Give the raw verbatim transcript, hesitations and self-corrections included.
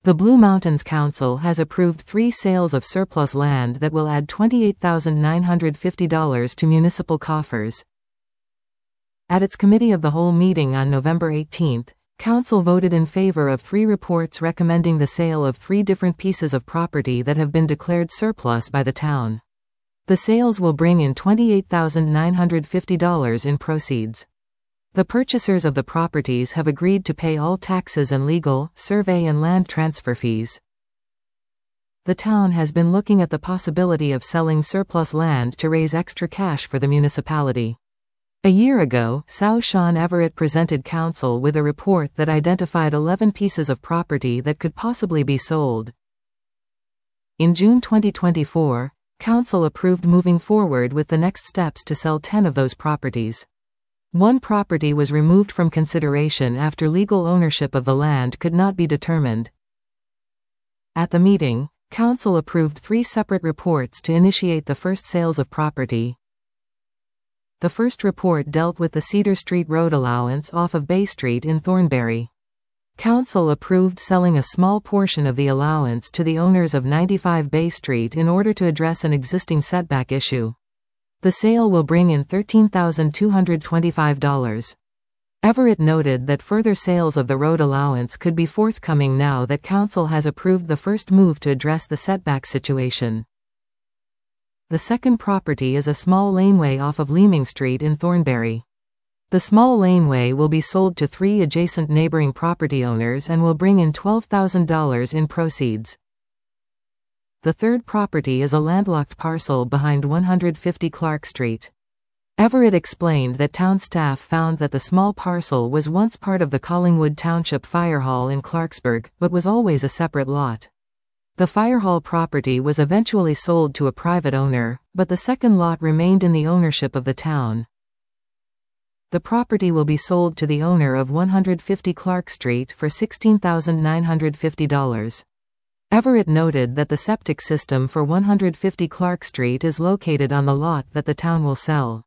The Blue Mountains Council has approved three sales of surplus land that will add twenty-eight thousand nine hundred fifty dollars to municipal coffers. At its Committee of the Whole meeting on November eighteenth, Council voted in favor of three reports recommending the sale of three different pieces of property that have been declared surplus by the town. The sales will bring in twenty-eight thousand nine hundred fifty dollars in proceeds. The purchasers of the properties have agreed to pay all taxes and legal, survey and land transfer fees. The town has been looking at the possibility of selling surplus land to raise extra cash for the municipality. A year ago, Sau Sean Everett presented Council with a report that identified eleven pieces of property that could possibly be sold. In June twenty twenty-four, Council approved moving forward with the next steps to sell ten of those properties. One property was removed from consideration after legal ownership of the land could not be determined. At the meeting, Council approved three separate reports to initiate the first sales of property. The first report dealt with the Cedar Street Road allowance off of Bay Street in Thornbury. Council approved selling a small portion of the allowance to the owners of ninety-five Bay Street in order to address an existing setback issue. The sale will bring in thirteen thousand two hundred twenty-five dollars. Everett noted that further sales of the road allowance could be forthcoming now that Council has approved the first move to address the setback situation. The second property is a small laneway off of Leeming Street in Thornbury. The small laneway will be sold to three adjacent neighboring property owners and will bring in twelve thousand dollars in proceeds. The third property is a landlocked parcel behind one hundred fifty Clark Street. Everett explained that town staff found that the small parcel was once part of the Collingwood Township Fire Hall in Clarksburg, but was always a separate lot. The fire hall property was eventually sold to a private owner, but the second lot remained in the ownership of the town. The property will be sold to the owner of one hundred fifty Clark Street for sixteen thousand nine hundred fifty dollars. Everett noted that the septic system for one hundred fifty Clark Street is located on the lot that the town will sell.